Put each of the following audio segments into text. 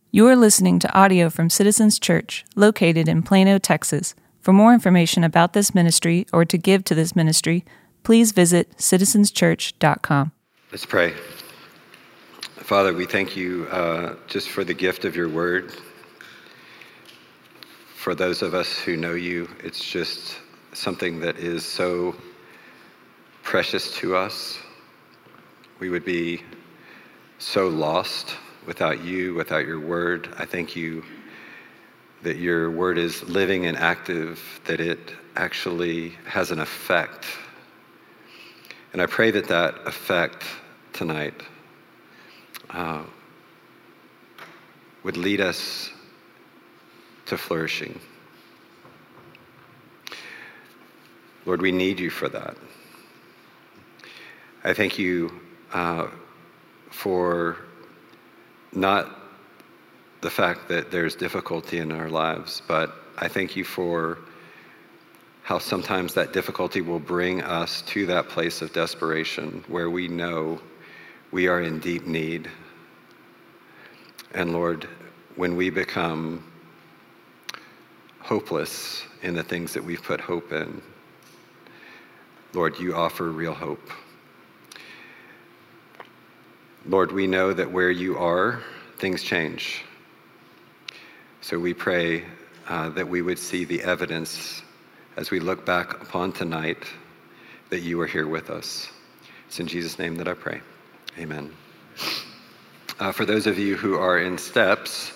You are listening to audio from Citizens Church, located in Plano, Texas. For more information about this ministry or to give to this ministry, please visit citizenschurch.com. Let's pray. Father, we thank you just for the gift of your word. For those of us who know you, it's just something that is so precious to us. We would be so lost without you, without your word. I thank you that your word is living and active, that it actually has an effect. And I pray that that effect tonight would lead us to flourishing. Lord, we need you for that. I thank you for not the fact that there's difficulty in our lives, but I thank you for how sometimes that difficulty will bring us to that place of desperation where we know we are in deep need. And Lord, when we become hopeless in the things that we've put hope in, Lord, you offer real hope. Lord, we know that where you are, things change. So we pray that we would see the evidence as we look back upon tonight that you are here with us. It's in Jesus' name that I pray. Amen. For those of you who are in steps,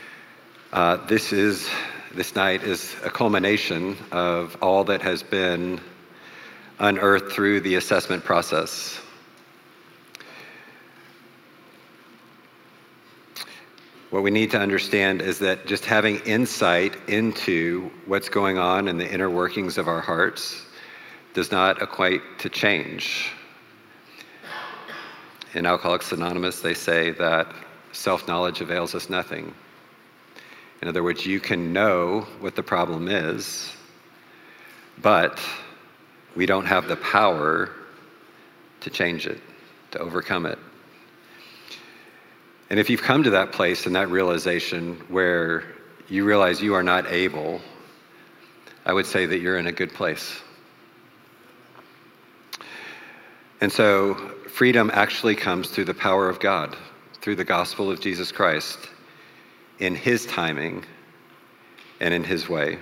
this night is a culmination of all that has been unearthed through the assessment process. What we need to understand is that just having insight into what's going on in the inner workings of our hearts does not equate to change. In Alcoholics Anonymous, they say that self-knowledge avails us nothing. In other words, you can know what the problem is, but we don't have the power to change it, to overcome it. And if you've come to that place and that realization where you realize you are not able, I would say that you're in a good place. And so freedom actually comes through the power of God, through the gospel of Jesus Christ, in his timing and in his way.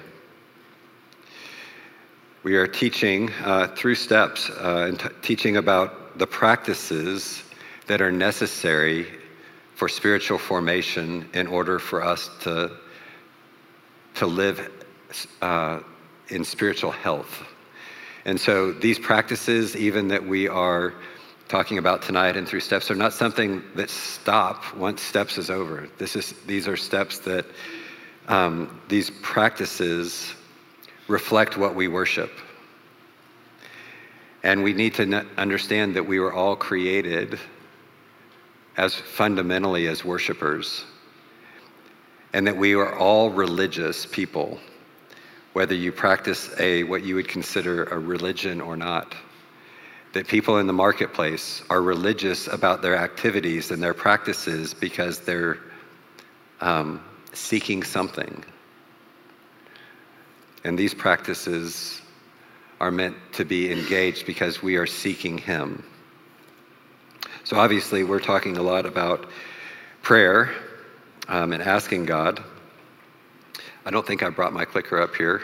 We are teaching through steps and teaching about the practices that are necessary for spiritual formation in order for us to live in spiritual health. And so these practices, even that we are talking about tonight and through steps, are not something that stop once steps is over. These are steps that these practices reflect what we worship. And we need to understand that we were all created as fundamentally as worshipers, and that we are all religious people, whether you practice what you would consider a religion or not. That people in the marketplace are religious about their activities and their practices because they're seeking something. And these practices are meant to be engaged because we are seeking him. So obviously we're talking a lot about prayer and asking God. I don't think I brought my clicker up here.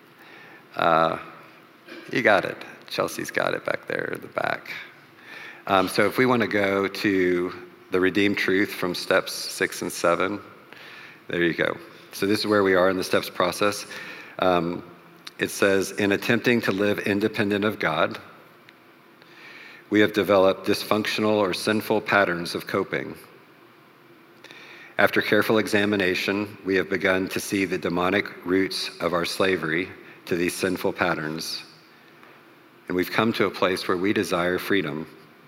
You got it. Chelsea's got it back there in the back. So if we want to go to the redeemed truth from steps 6 and 7, there you go. So this is where we are in the steps process. It says, in attempting to live independent of God, we have developed dysfunctional or sinful patterns of coping. After careful examination, we have begun to see the demonic roots of our slavery to these sinful patterns, and we've come to a place where we desire freedom.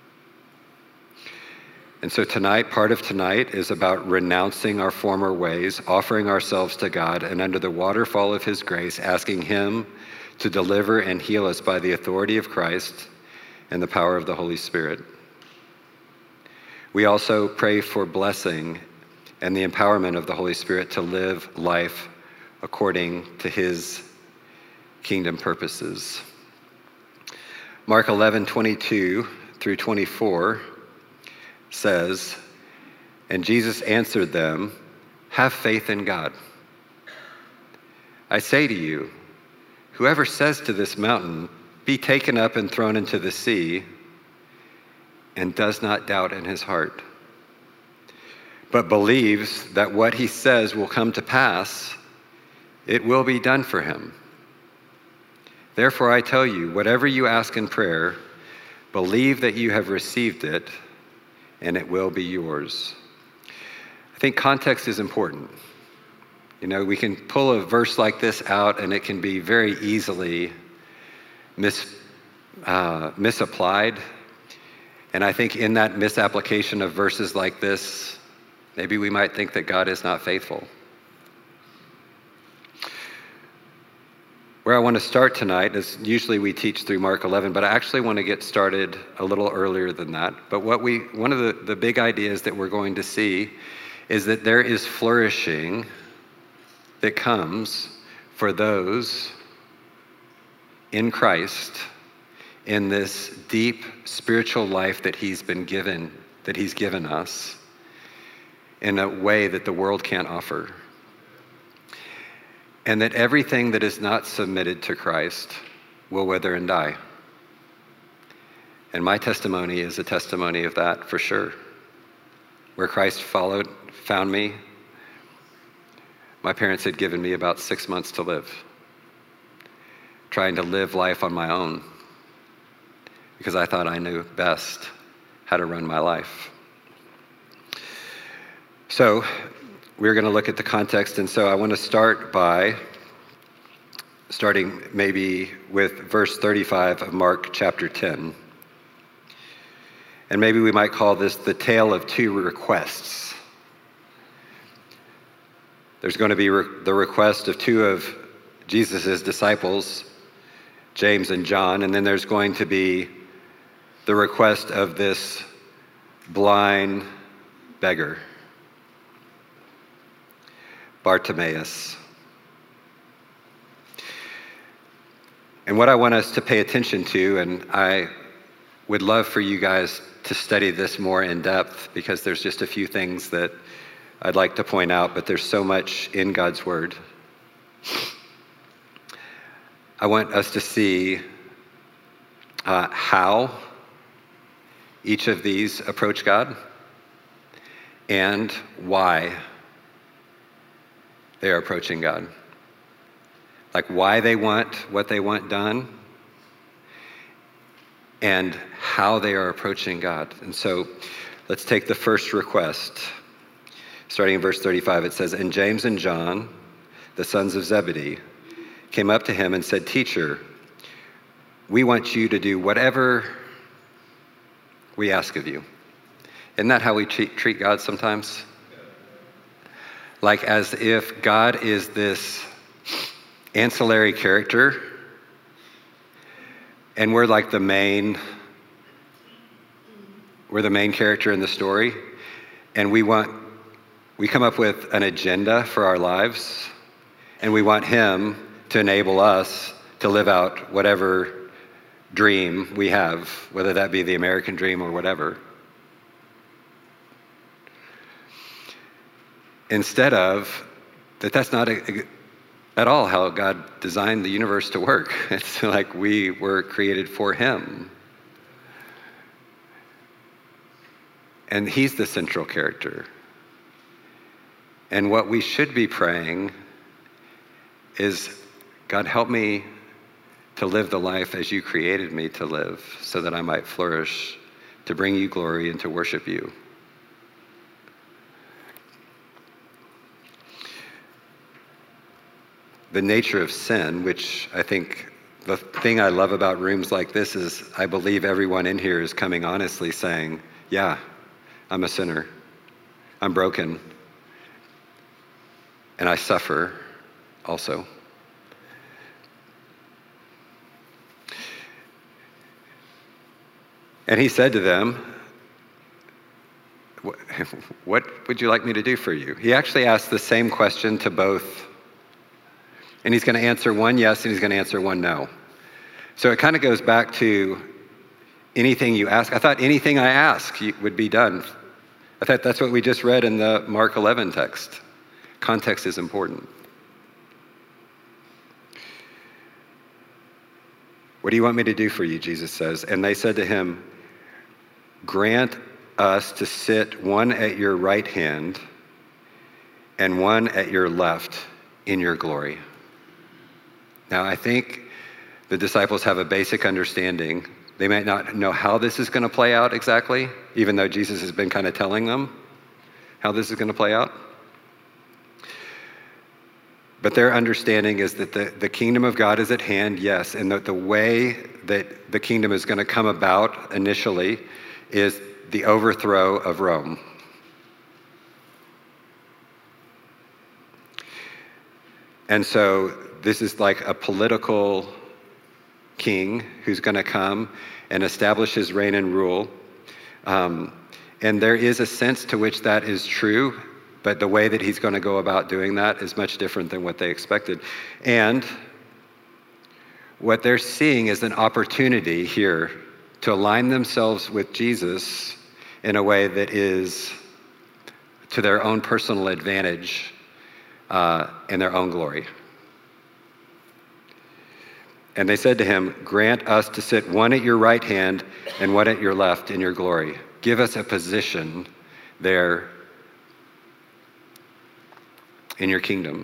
And so tonight, part of tonight is about renouncing our former ways, offering ourselves to God, and under the waterfall of his grace, asking him to deliver and heal us by the authority of Christ and the power of the Holy Spirit. We also pray for blessing and the empowerment of the Holy Spirit to live life according to his kingdom purposes. Mark 11:22 through 24 says, "And Jesus answered them, 'Have faith in God. I say to you, whoever says to this mountain, be taken up and thrown into the sea, and does not doubt in his heart, but believes that what he says will come to pass, it will be done for him. Therefore I tell you, whatever you ask in prayer, believe that you have received it, and it will be yours.'" I think context is important. You know, we can pull a verse like this out and it can be very easily misapplied. And I think in that misapplication of verses like this, maybe we might think that God is not faithful. Where I want to start tonight is usually we teach through Mark 11, but I actually want to get started a little earlier than that. But one of the big ideas that we're going to see is that there is flourishing that comes for those in Christ in this deep spiritual life that he's given us in a way that the world can't offer. And that everything that is not submitted to Christ will wither and die. And my testimony is a testimony of that for sure. Where Christ found me, my parents had given me about 6 months to live, trying to live life on my own, because I thought I knew best how to run my life. So we're going to look at the context, and so I want to start by starting maybe with verse 35 of Mark chapter 10. And maybe we might call this the tale of two requests. There's going to be the request of two of Jesus' disciples, James and John, and then there's going to be the request of this blind beggar, Bartimaeus. And what I want us to pay attention to, and I would love for you guys to study this more in depth, because there's just a few things that I'd like to point out, but there's so much in God's word. I want us to see how each of these approach God and why they are approaching God. Like why they want what they want done and how they are approaching God. And so let's take the first request. Starting in verse 35, it says, "And James and John, the sons of Zebedee, came up to him and said, 'Teacher, we want you to do whatever we ask of you.'" Isn't that how we treat God sometimes? Like as if God is this ancillary character and we're like the main character in the story, and we come up with an agenda for our lives, and we want him to enable us to live out whatever dream we have, whether that be the American dream or whatever. Instead of that's not at all how God designed the universe to work. It's like we were created for him. And he's the central character. And what we should be praying is, God, help me to live the life as you created me to live, so that I might flourish, to bring you glory and to worship you. The nature of sin, which I think the thing I love about rooms like this is I believe everyone in here is coming honestly saying, yeah, I'm a sinner. I'm broken. And I suffer also. And he said to them, what would you like me to do for you? He actually asked the same question to both. And he's going to answer one yes, and he's going to answer one no. So it kind of goes back to anything you ask. I thought anything I ask would be done. I thought that's what we just read in the Mark 11 text. Context is important. What do you want me to do for you, Jesus says. And they said to him, grant us to sit one at your right hand and one at your left in your glory. Now, I think the disciples have a basic understanding. They might not know how this is going to play out exactly, even though Jesus has been kind of telling them how this is going to play out. But their understanding is that the kingdom of God is at hand, yes, and that the way that the kingdom is going to come about initially is the overthrow of Rome. And so this is like a political king who's going to come and establish his reign and rule. And there is a sense to which that is true, but the way that he's going to go about doing that is much different than what they expected. And what they're seeing is an opportunity here to align themselves with Jesus in a way that is to their own personal advantage and their own glory. And they said to him, grant us to sit one at your right hand and one at your left in your glory. Give us a position there in your kingdom.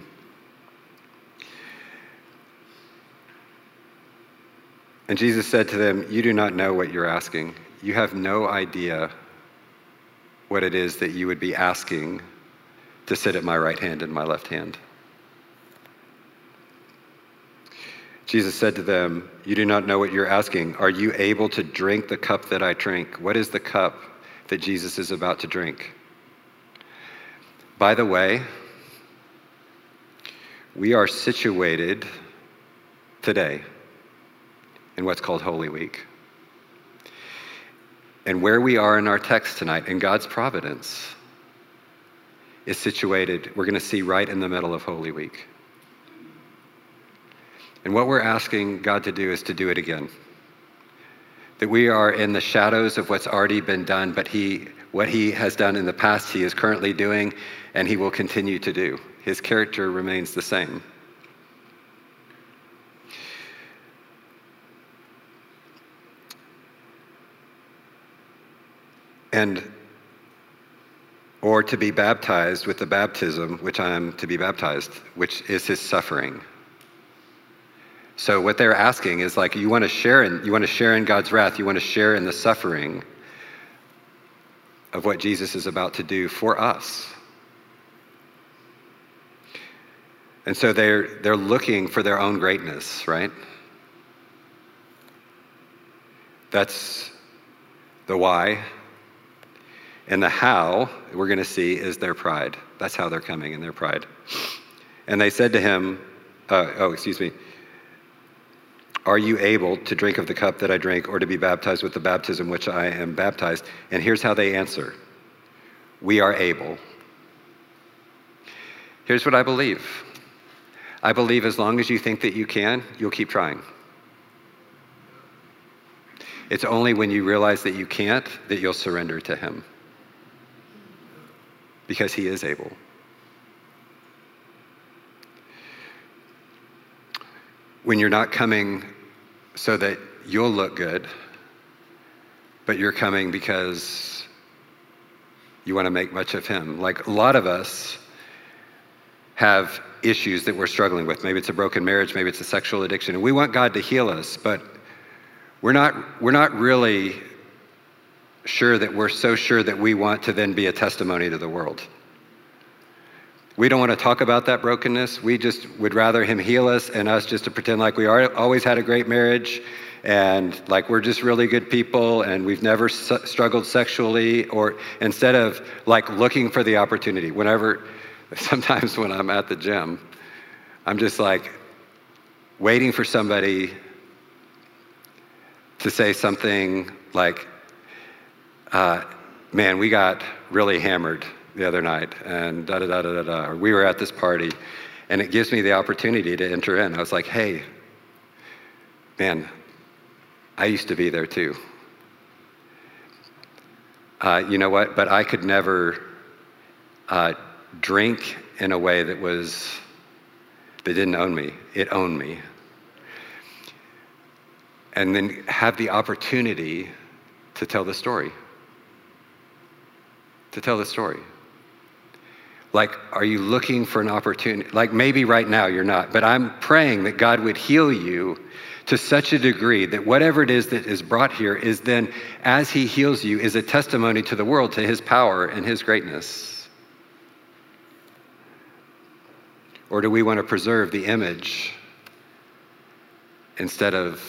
And Jesus said to them, you do not know what you're asking. You have no idea what it is that you would be asking to sit at my right hand and my left hand. Jesus said to them, you do not know what you're asking. Are you able to drink the cup that I drink? What is the cup that Jesus is about to drink? By the way, we are situated today in what's called Holy Week. And where we are in our text tonight, in God's providence, is situated, we're going to see right in the middle of Holy Week. And what we're asking God to do is to do it again. That we are in the shadows of what's already been done, but what he has done in the past, he is currently doing, and he will continue to do. His character remains the same. Or to be baptized with the baptism which I am to be baptized, which is his suffering. So what they're asking is like, you want to share in God's wrath, you want to share in the suffering of what Jesus is about to do for us. And so they're looking for their own greatness, right? That's the why. And the how, we're going to see, is their pride. That's how they're coming, in their pride. And they said to him, are you able to drink of the cup that I drink, or to be baptized with the baptism which I am baptized? And here's how they answer. We are able. Here's what I believe. I believe as long as you think that you can, you'll keep trying. It's only when you realize that you can't that you'll surrender to him. Because he is able. When you're not coming so that you'll look good, but you're coming because you want to make much of him. Like a lot of us have issues that we're struggling with. Maybe it's a broken marriage, maybe it's a sexual addiction. And we want God to heal us, but we're not really sure that we're so sure that we want to then be a testimony to the world. We don't want to talk about that brokenness. We just would rather him heal us and us just to pretend like we always had a great marriage and like we're just really good people and we've never struggled sexually, or instead of like looking for the opportunity. Sometimes when I'm at the gym, I'm just like waiting for somebody to say something like, man, we got really hammered the other night, and da-da-da-da-da-da, or we were at this party, and it gives me the opportunity to enter in. I was like, hey, man, I used to be there too. You know what? But I could never drink in a way that didn't own me. It owned me. And then have the opportunity to tell the story. To tell the story. Like, are you looking for an opportunity? Like, maybe right now you're not, but I'm praying that God would heal you to such a degree that whatever it is that is brought here is then, as he heals you, is a testimony to the world, to his power and his greatness. Or do we want to preserve the image instead of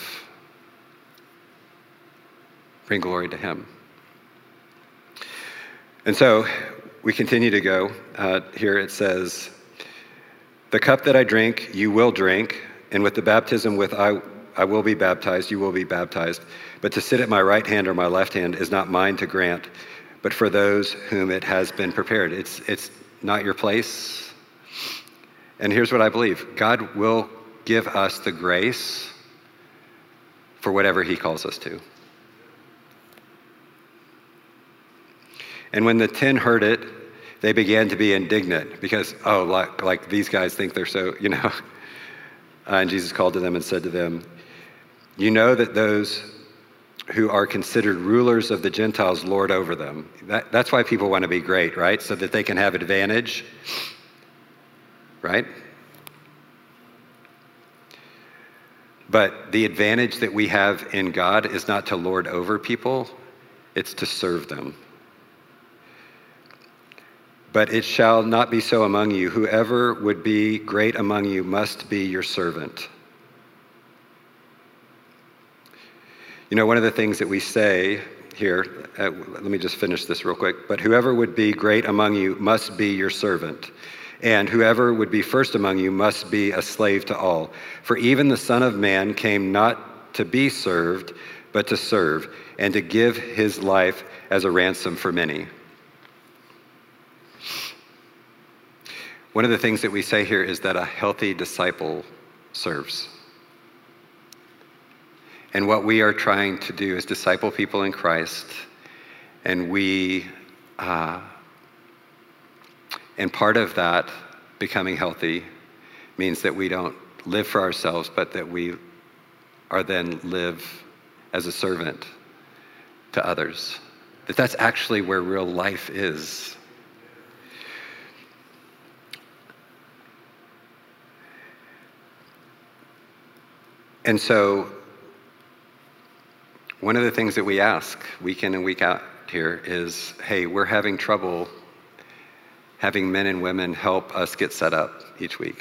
bring glory to him? And so we continue to go. Here it says, the cup that I drink, you will drink, and with the baptism with I will be baptized, you will be baptized. But to sit at my right hand or my left hand is not mine to grant, but for those whom it has been prepared. It's not your place. And here's what I believe. God will give us the grace for whatever he calls us to. And when the 10 heard it, they began to be indignant because, like these guys think they're so, and Jesus called to them and said to them, you know that those who are considered rulers of the Gentiles lord over them. That's why people want to be great, right? So that they can have advantage, right? But the advantage that we have in God is not to lord over people, it's to serve them. But it shall not be so among you. Whoever would be great among you must be your servant. One of the things that we say here, let me just finish this real quick. But whoever would be great among you must be your servant. And whoever would be first among you must be a slave to all. For even the Son of Man came not to be served, but to serve, and to give his life as a ransom for many. One of the things that we say here is that a healthy disciple serves. And what we are trying to do is disciple people in Christ, and and part of that becoming healthy means that we don't live for ourselves, but that we are then live as a servant to others. That's actually where real life is. And so one of the things that we ask week in and week out here is, hey, we're having trouble having men and women help us get set up each week.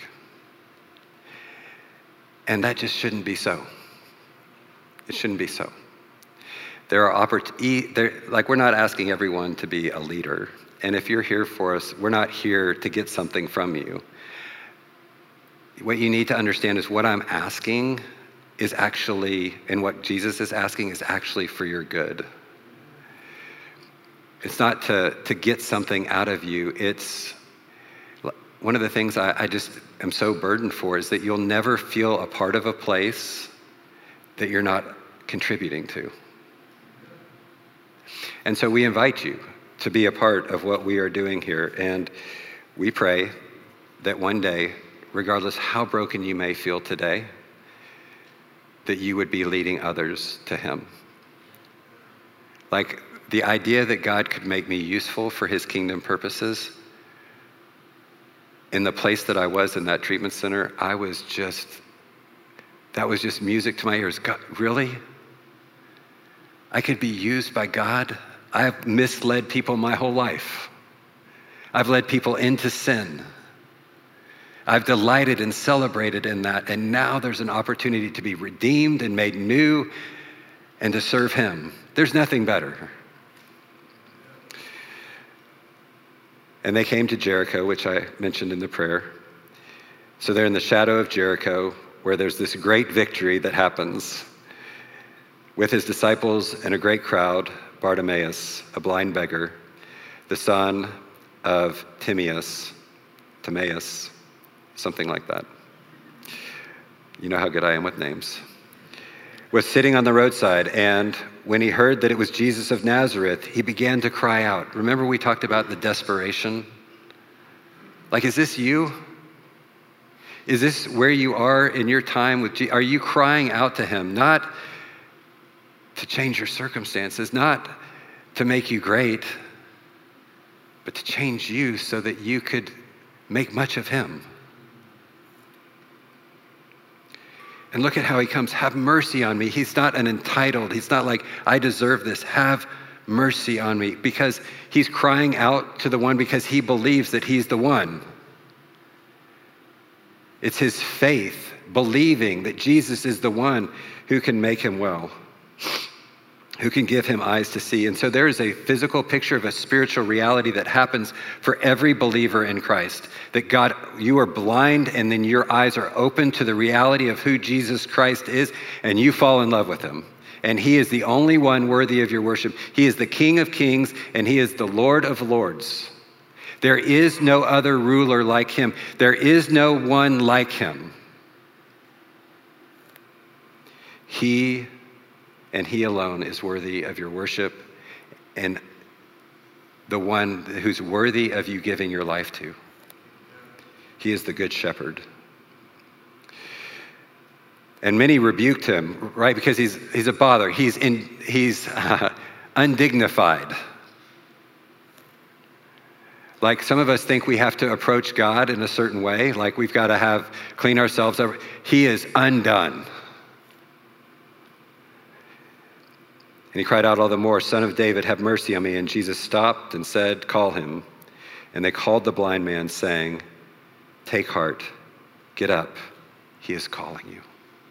And that just shouldn't be so. It shouldn't be so. There are we're not asking everyone to be a leader. And if you're here for us, we're not here to get something from you. What you need to understand is what I'm asking is actually, and what Jesus is asking is actually for your good. It's not to get something out of you. It's one of the things I just am so burdened for is that you'll never feel a part of a place that you're not contributing to. And so we invite you to be a part of what we are doing here. And we pray that one day, regardless how broken you may feel today, that you would be leading others to him. Like the idea that God could make me useful for his kingdom purposes, in the place that I was in that treatment center, that was just music to my ears. God, really? I could be used by God? I've misled people my whole life. I've led people into sin. I've delighted and celebrated in that, and now there's an opportunity to be redeemed and made new and to serve him. There's nothing better. And they came to Jericho, which I mentioned in the prayer. So they're in the shadow of Jericho, where there's this great victory that happens with his disciples and a great crowd, Bartimaeus, a blind beggar. the son of Timaeus, something like that. You know how good I am with names. Was sitting on the roadside, and when he heard that it was Jesus of Nazareth, he began to cry out. Remember we talked about the desperation? Like, is this you? Is this where you are in your time with Jesus? Are you crying out to him, not to change your circumstances, not to make you great, but to change you so that you could make much of him? And look at how he comes. Have mercy on me. He's not an entitled. He's not like, I deserve this. Have mercy on me. Because he's crying out to the one because he believes that he's the one. It's his faith, believing that Jesus is the one who can make him well, who can give him eyes to see. And so there is a physical picture of a spiritual reality that happens for every believer in Christ. That God, you are blind and then your eyes are open to the reality of who Jesus Christ is, and you fall in love with him. And he is the only one worthy of your worship. He is the King of Kings and he is the Lord of Lords. There is no other ruler like him. There is no one like him. He and he alone is worthy of your worship, and the one who's worthy of you giving your life to. He is the good shepherd. And many rebuked him, right? Because he's a bother. He's undignified. Like some of us think we have to approach God in a certain way, like we've got to clean ourselves up. He is undone. And he cried out all the more, Son of David, have mercy on me. And Jesus stopped and said, call him. And they called the blind man, saying, take heart, get up, he is calling you.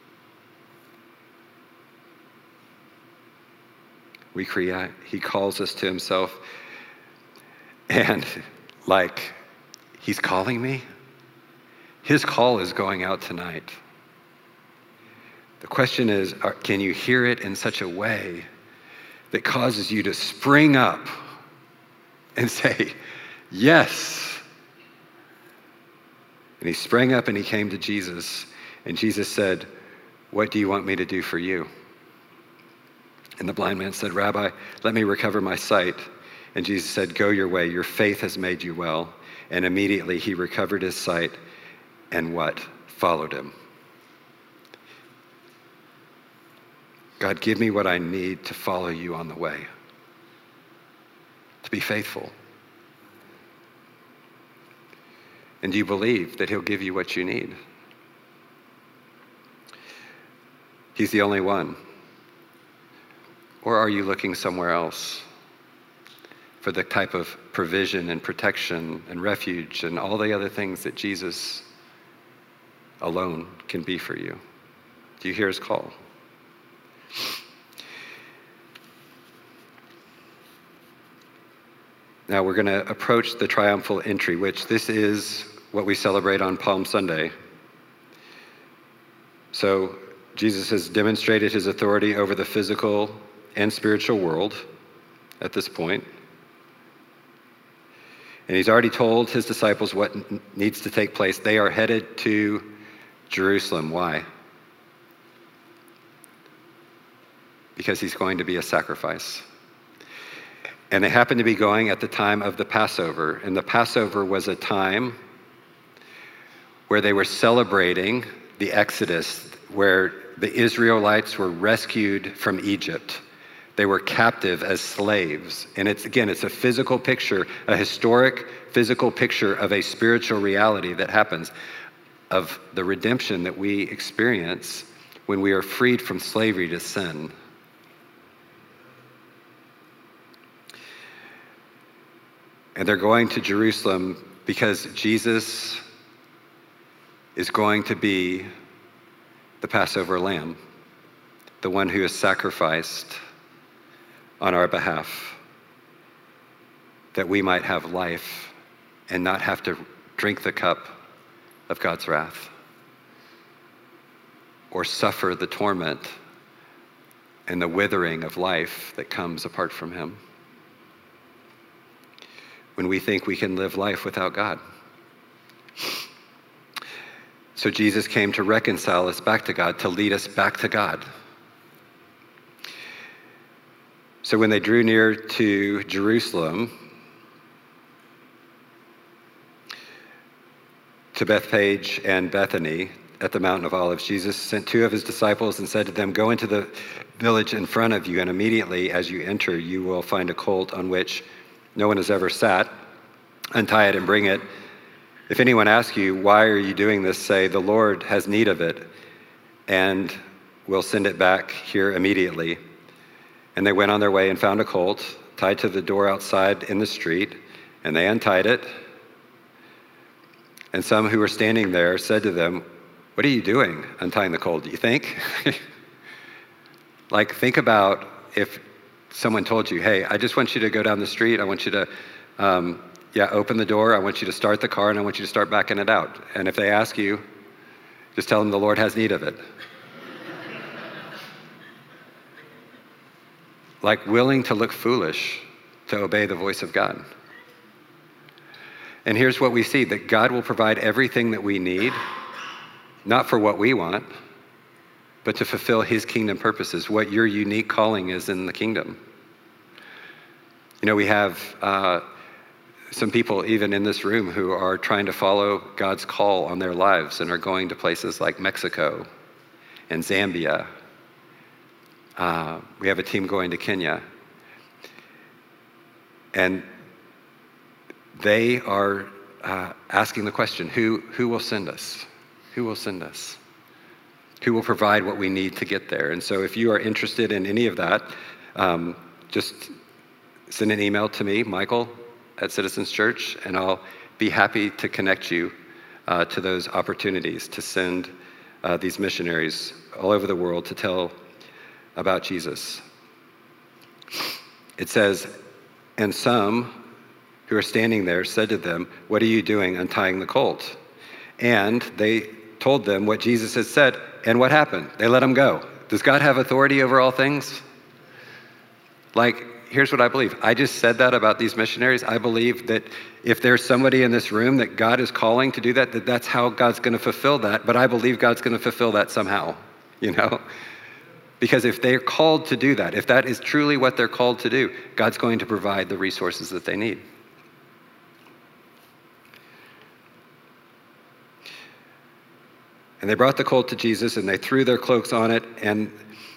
He calls us to himself. And like, he's calling me? His call is going out tonight. The question is, can you hear it in such a way that causes you to spring up and say, yes. And he sprang up and he came to Jesus. And Jesus said, what do you want me to do for you? And the blind man said, Rabbi, let me recover my sight. And Jesus said, go your way. Your faith has made you well. And immediately he recovered his sight and what? Followed him. God, give me what I need to follow you on the way, to be faithful. And do you believe that he'll give you what you need? He's the only one. Or are you looking somewhere else for the type of provision and protection and refuge and all the other things that Jesus alone can be for you? Do you hear his call? Now we're going to approach the triumphal entry, which this is what we celebrate on Palm Sunday. So Jesus has demonstrated his authority over the physical and spiritual world at this point. And he's already told his disciples what needs to take place. They are headed to Jerusalem. Why? Because he's going to be a sacrifice. And they happened to be going at the time of the Passover. And the Passover was a time where they were celebrating the Exodus, where the Israelites were rescued from Egypt. They were captive as slaves. And it's a physical picture, a historic physical picture of a spiritual reality that happens, of the redemption that we experience when we are freed from slavery to sin. And they're going to Jerusalem because Jesus is going to be the Passover lamb, the one who is sacrificed on our behalf, that we might have life and not have to drink the cup of God's wrath or suffer the torment and the withering of life that comes apart from him. when we think we can live life without God. So Jesus came to reconcile us back to God, to lead us back to God. So when they drew near to Jerusalem, to Bethphage and Bethany at the Mountain of Olives, Jesus sent 2 of his disciples and said to them, "Go into the village in front of you, and immediately as you enter, you will find a colt on which no one has ever sat. Untie it and bring it. If anyone asks you, 'Why are you doing this?' say, 'The Lord has need of it, and will send it back here immediately.'" And they went on their way and found a colt tied to the door outside in the street, and they untied it. And some who were standing there said to them, "What are you doing untying the colt, do you think?" Think about if someone told you, "Hey, I just want you to go down the street. I want you to, open the door. I want you to start the car, and I want you to start backing it out. And if they ask you, just tell them the Lord has need of it." Willing to look foolish to obey the voice of God. And here's what we see, that God will provide everything that we need, not for what we want, but to fulfill his kingdom purposes, what your unique calling is in the kingdom. We have some people even in this room who are trying to follow God's call on their lives and are going to places like Mexico and Zambia. We have a team going to Kenya. And they are asking the question, who will send us? Who will send us? Who will provide what we need to get there? And so if you are interested in any of that, just send an email to me, Michael at Citizens Church, and I'll be happy to connect you to those opportunities to send these missionaries all over the world to tell about Jesus. It says, "And some who are standing there said to them, 'What are you doing untying the colt?' And they told them what Jesus had said, and what happened? They let him go. Does God have authority over all things? Here's what I believe. I just said that about these missionaries. I believe that if there's somebody in this room that God is calling to do that, that's how God's going to fulfill that. But I believe God's going to fulfill that somehow, Because if they're called to do that, if that is truly what they're called to do, God's going to provide the resources that they need. And they brought the colt to Jesus, and they threw their cloaks on it and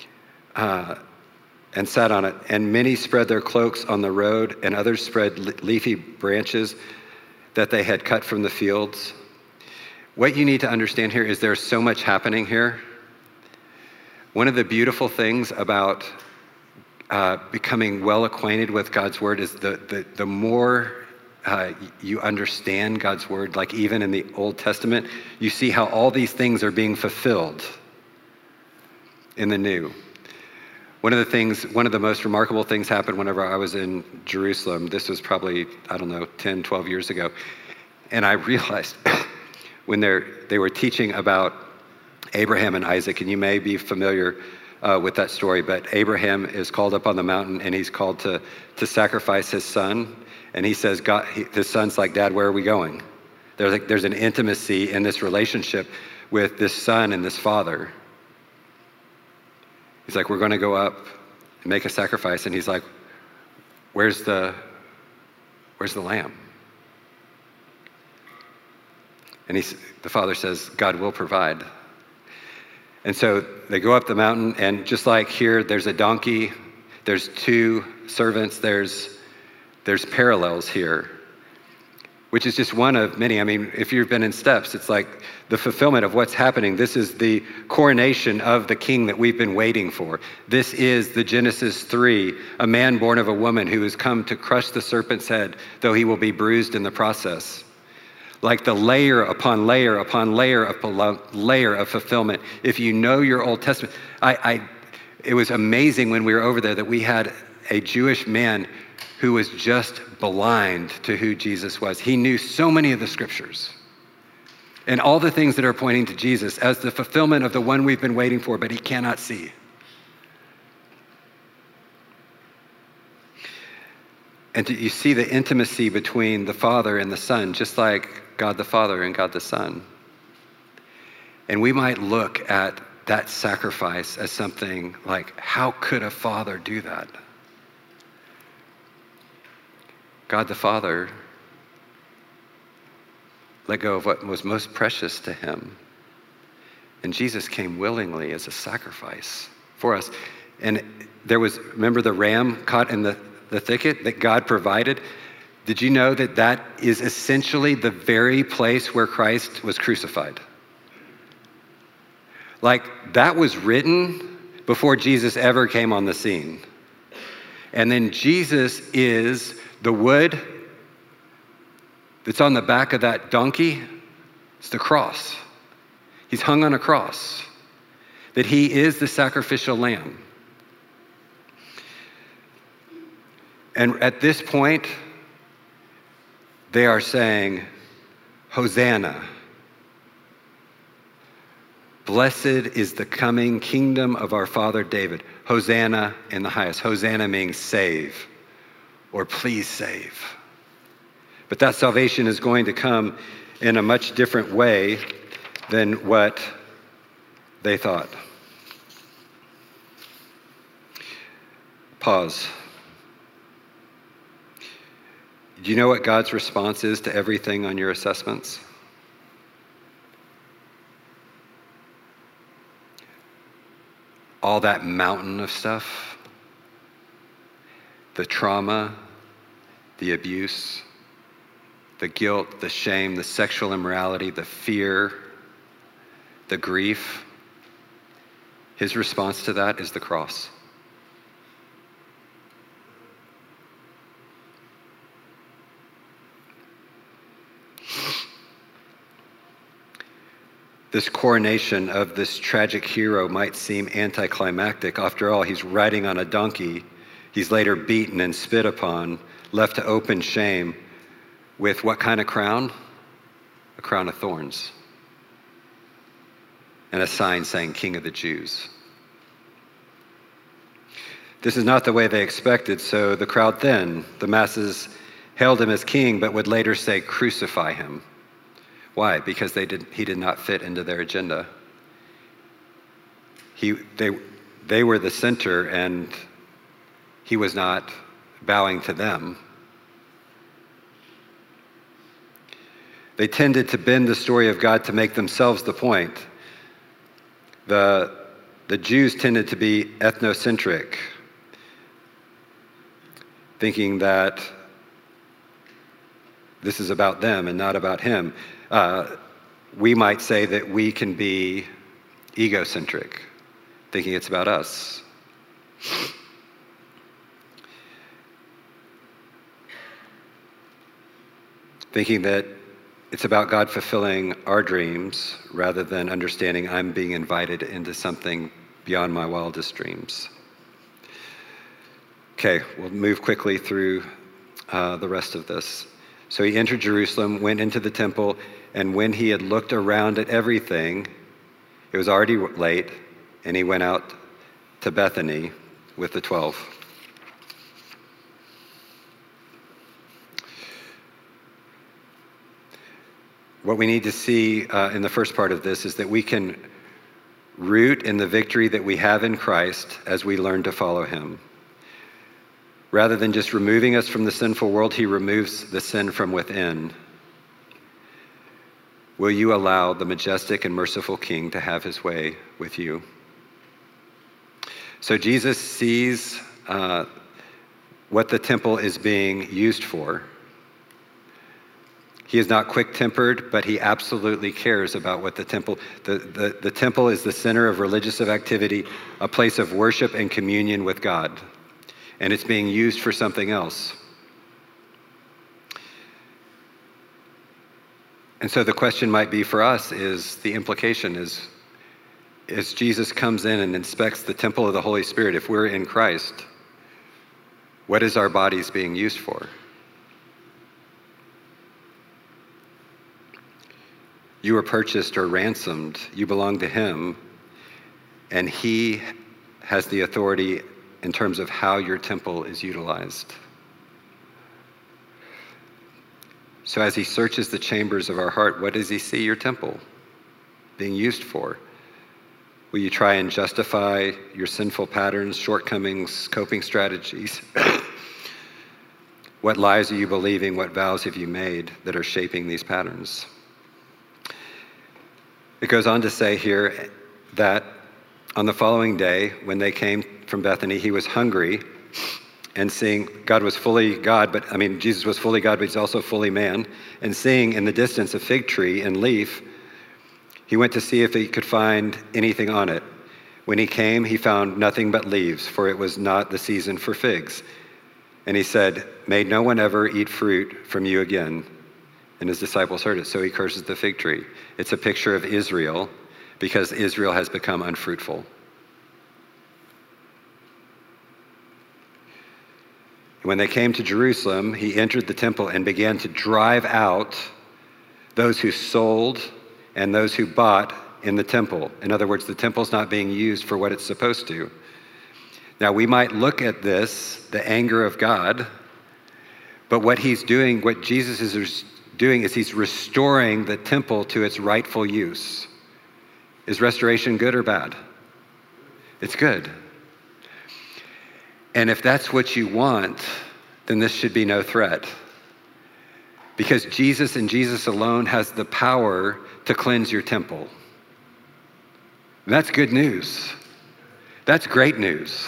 sat on it. And many spread their cloaks on the road, and others spread leafy branches that they had cut from the fields. What you need to understand here is there's so much happening here. One of the beautiful things about becoming well acquainted with God's word is the more you understand God's word, even in the Old Testament, you see how all these things are being fulfilled in the New. One of the most remarkable things happened whenever I was in Jerusalem. This was probably, 10, 12 years ago. And I realized when they were teaching about Abraham and Isaac, and you may be familiar with that story, but Abraham is called up on the mountain, and he's called to sacrifice his son. And he says, his son's like, "Dad, where are we going?" There's an intimacy in this relationship with this son and this father. He's like, "We're going to go up and make a sacrifice." And he's like, where's the lamb? And the father says, "God will provide." And so they go up the mountain, and just like here, there's a donkey, there's 2 servants, there's parallels here, which is just one of many. If you've been in Steps, it's like the fulfillment of what's happening. This is the coronation of the king that we've been waiting for. This is the Genesis 3, a man born of a woman who has come to crush the serpent's head, though he will be bruised in the process. The layer upon layer upon layer of fulfillment. If you know your Old Testament, it was amazing when we were over there that we had a Jewish man who was just blind to who Jesus was. He knew so many of the scriptures and all the things that are pointing to Jesus as the fulfillment of the one we've been waiting for, but he cannot see. And you see the intimacy between the Father and the Son, just like God the Father and God the Son. And we might look at that sacrifice as something like, how could a father do that? God the Father let go of what was most precious to him. And Jesus came willingly as a sacrifice for us. And there was, remember the ram caught in the thicket that God provided? Did you know that that is essentially the very place where Christ was crucified? Like, that was written before Jesus ever came on the scene. And then Jesus is the wood that's on the back of that donkey. It's the cross. He's hung on a cross. That he is the sacrificial lamb. And at this point, they are saying, Hosanna. Blessed is the coming kingdom of our father David. Hosanna in the highest. Hosanna means save, or please save. But that salvation is going to come in a much different way than what they thought. Pause. Do you know what God's response is to everything on your assessments? All that mountain of stuff, the trauma, the abuse, the guilt, the shame, the sexual immorality, the fear, the grief. His response to that is the cross. This coronation of this tragic hero might seem anticlimactic. After all, he's riding on a donkey. He's later beaten and spit upon, left to open shame with what kind of crown? A crown of thorns. And a sign saying, King of the Jews. This is not the way they expected, so the crowd thinned. The masses hailed him as king, but would later say, crucify him. Why? Because he did not fit into their agenda. They were the center, and he was not bowing to them. They tended to bend the story of God to make themselves the point. The Jews tended to be ethnocentric, thinking that this is about them and not about him. We might say that we can be egocentric, thinking it's about us. Thinking that it's about God fulfilling our dreams rather than understanding I'm being invited into something beyond my wildest dreams. Okay, we'll move quickly through the rest of this. So he entered Jerusalem, went into the temple, and when he had looked around at everything, it was already late, and he went out to Bethany with the 12. What we need to see in the first part of this is that we can root in the victory that we have in Christ as we learn to follow him. Rather than just removing us from the sinful world, he removes the sin from within. Will you allow the majestic and merciful King to have his way with you? So Jesus sees what the temple is being used for. He is not quick-tempered, but he absolutely cares about what the temple... The temple is the center of religious activity, a place of worship and communion with God. And it's being used for something else. And so the question might be for us is, the implication is, as Jesus comes in and inspects the temple of the Holy Spirit, if we're in Christ, what is our bodies being used for? You were purchased or ransomed. You belong to him, and he has the authority in terms of how your temple is utilized. So as he searches the chambers of our heart, what does he see your temple being used for? Will you try and justify your sinful patterns, shortcomings, coping strategies? What lies are you believing? What vows have you made that are shaping these patterns? It goes on to say here that on the following day, when they came from Bethany, he was hungry, and seeing God was fully God, Jesus was fully God, but he's also fully man. And seeing in the distance a fig tree and leaf, he went to see if he could find anything on it. When he came, he found nothing but leaves, for it was not the season for figs. And he said, "May no one ever eat fruit from you again." And his disciples heard it, so he curses the fig tree. It's a picture of Israel, because Israel has become unfruitful. When they came to Jerusalem, he entered the temple and began to drive out those who sold and those who bought in the temple. In other words, the temple's not being used for what it's supposed to. Now, we might look at this, the anger of God, but what he's doing, what Jesus is doing, is he's restoring the temple to its rightful use. Is restoration good or bad? It's good. And if that's what you want, then this should be no threat. Because Jesus and Jesus alone has the power to cleanse your temple. And that's good news. That's great news.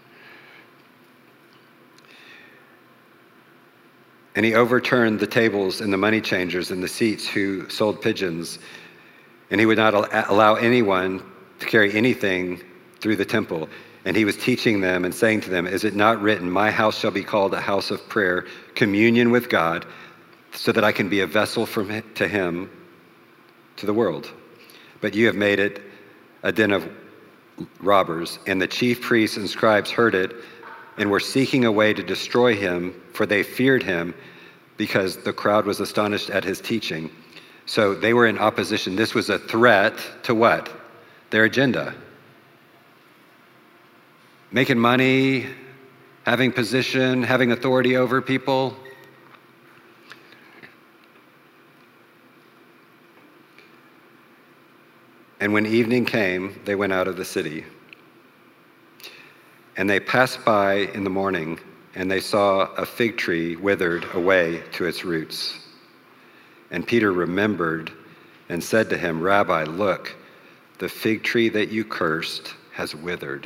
And he overturned the tables and the money changers and the seats who sold pigeons. And he would not allow anyone to carry anything through the temple. And he was teaching them and saying to them, "Is it not written, my house shall be called a house of prayer, communion with God, so that I can be a vessel to him to the world? But you have made it a den of robbers." And the chief priests and scribes heard it and were seeking a way to destroy him, for they feared him because the crowd was astonished at his teaching. So they were in opposition. This was a threat to what? Their agenda. Making money, having position, having authority over people. And when evening came, they went out of the city. And they passed by in the morning, and they saw a fig tree withered away to its roots. And Peter remembered and said to him, "Rabbi, look, the fig tree that you cursed has withered."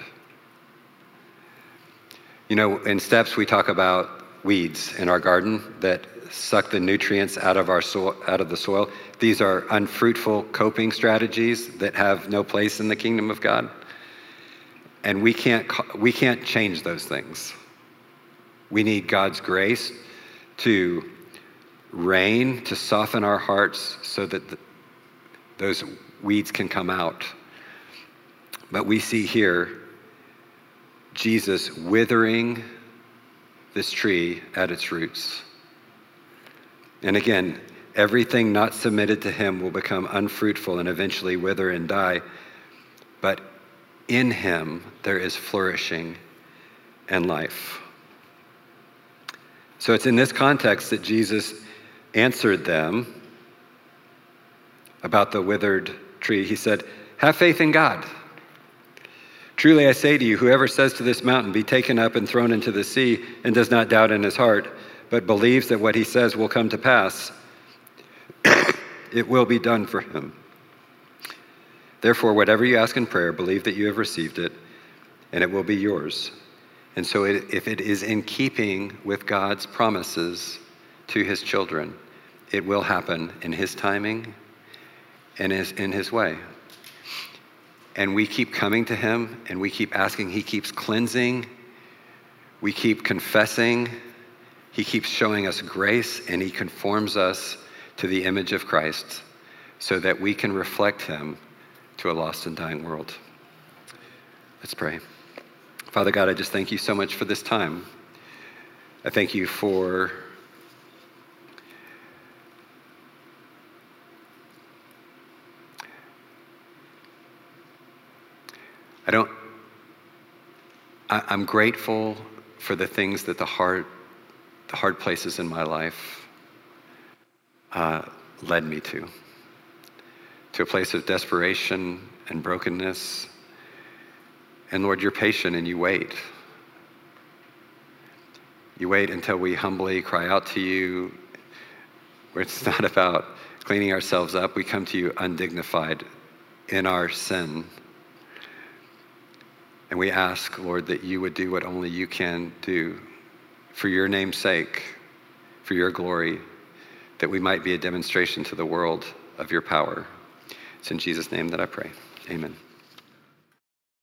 You know, in Steps, we talk about weeds in our garden that suck the nutrients out of the soil. These are unfruitful coping strategies that have no place in the kingdom of God. And we can't change those things. We need God's grace to reign, to soften our hearts so that those weeds can come out. But we see here Jesus withering this tree at its roots. And again, everything not submitted to him will become unfruitful and eventually wither and die. But in him, there is flourishing and life. So it's in this context that Jesus answered them about the withered tree. He said, "Have faith in God. Truly I say to you, whoever says to this mountain, be taken up and thrown into the sea, and does not doubt in his heart, but believes that what he says will come to pass, it will be done for him. Therefore, whatever you ask in prayer, believe that you have received it, and it will be yours." And so if it is in keeping with God's promises to his children, it will happen in his timing and in his way. And we keep coming to him, and we keep asking. He keeps cleansing. We keep confessing. He keeps showing us grace, and he conforms us to the image of Christ so that we can reflect him to a lost and dying world. Let's pray. Father God, I just thank you so much for this time. I thank you for I'm grateful for the things that the hard places in my life led me to a place of desperation and brokenness. And Lord, you're patient and you wait. You wait until we humbly cry out to you, where it's not about cleaning ourselves up. We come to you undignified in our sin. And we ask, Lord, that you would do what only you can do for your name's sake, for your glory, that we might be a demonstration to the world of your power. It's in Jesus' name that I pray. Amen.